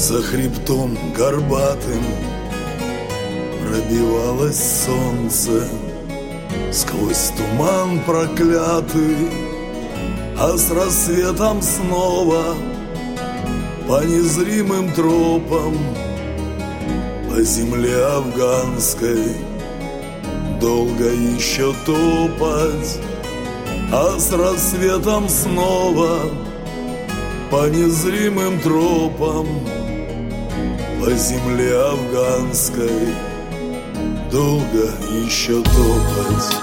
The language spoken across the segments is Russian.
За хребтом горбатым пробивалось солнце сквозь туман проклятый, а с рассветом снова по незримым тропам по земле афганской долго еще топать, а с рассветом снова по незримым тропам по земле афганской долго еще топать.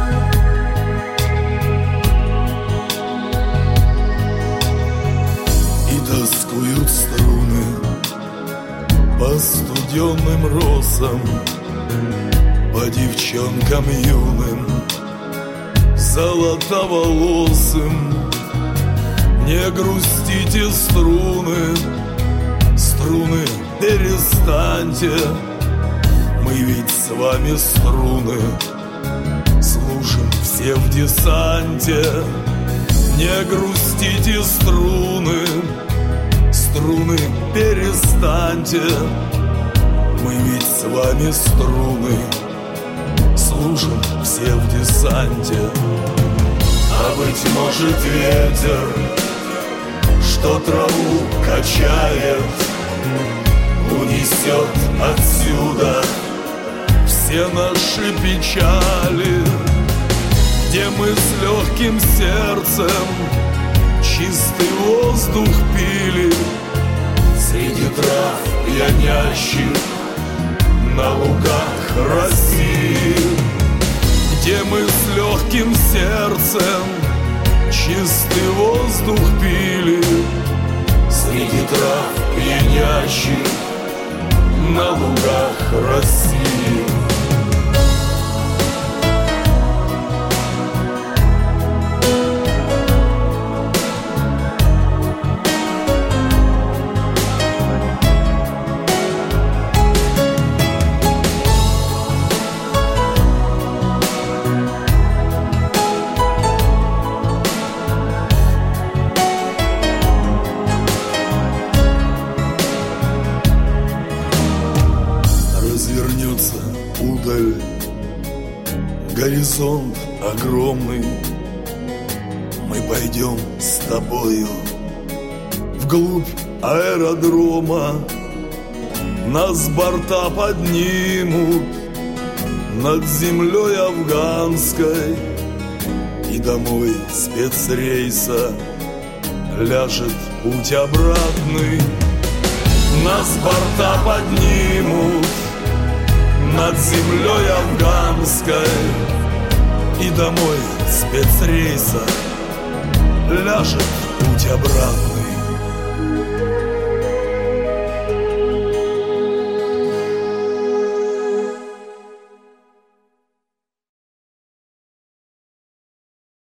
И тоскуют струны по студенным росам, по девчонкам юным, золотоволосым. Не грустите, струны, струны, перестаньте, мы ведь с вами струны, служим все в десанте. Не грустите, струны, струны, перестаньте, мы ведь с вами струны, служим все в десанте. А быть может ветер, что траву качает, унесет отсюда все наши печали, где мы с легким сердцем чистый воздух пили среди трав пьянящих на лугах России, где мы с легким сердцем чистый воздух пили среди трав пьянящих на лугах России. Развернется удаль, горизонт огромный, мы пойдем с тобою вглубь аэродрома, нас борта поднимут над землей афганской, и домой спецрейса ляжет путь обратный. Нас борта поднимут над землей афганской, и домой спецрейса ляжет путь обратный.